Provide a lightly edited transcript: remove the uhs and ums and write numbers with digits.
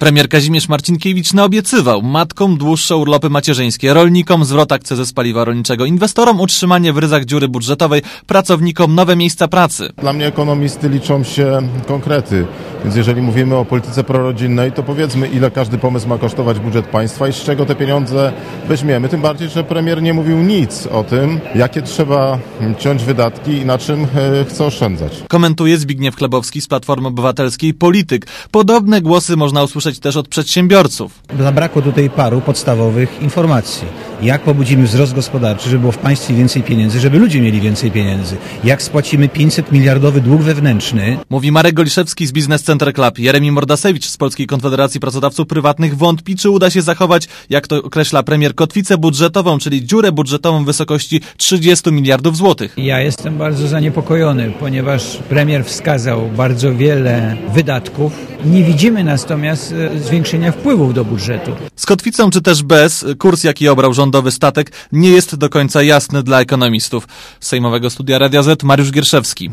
Premier Kazimierz Marcinkiewicz naobiecywał matkom dłuższe urlopy macierzyńskie, rolnikom zwrot akcyzy z paliwa rolniczego, inwestorom utrzymanie w ryzach dziury budżetowej, pracownikom nowe miejsca pracy. Dla mnie ekonomisty liczą się konkrety, więc jeżeli mówimy o polityce prorodzinnej, to powiedzmy, ile każdy pomysł ma kosztować budżet państwa i z czego te pieniądze weźmiemy. Tym bardziej, że premier nie mówił nic o tym, jakie trzeba ciąć wydatki i na czym chce oszczędzać. Komentuje Zbigniew Chlebowski z Platformy Obywatelskiej, polityk. Podobne głosy można usłyszeć też od przedsiębiorców. Zabrakło tutaj paru podstawowych informacji. Jak pobudzimy wzrost gospodarczy, żeby było w państwie więcej pieniędzy, żeby ludzie mieli więcej pieniędzy. Jak spłacimy 500-miliardowy dług wewnętrzny. Mówi Marek Goliszewski z Business Center Club. Jeremi Mordasewicz z Polskiej Konfederacji Pracodawców Prywatnych wątpi, czy uda się zachować, jak to określa premier, kotwicę budżetową, czyli dziurę budżetową w wysokości 30 miliardów złotych. Ja jestem bardzo zaniepokojony, ponieważ premier wskazał bardzo wiele wydatków. Nie widzimy natomiast zwiększenia wpływów do budżetu. Z kotwicą czy też bez, kurs jaki obrał rządowy statek nie jest do końca jasny dla ekonomistów. Z Sejmowego Studia Radia Z Mariusz Gierszewski.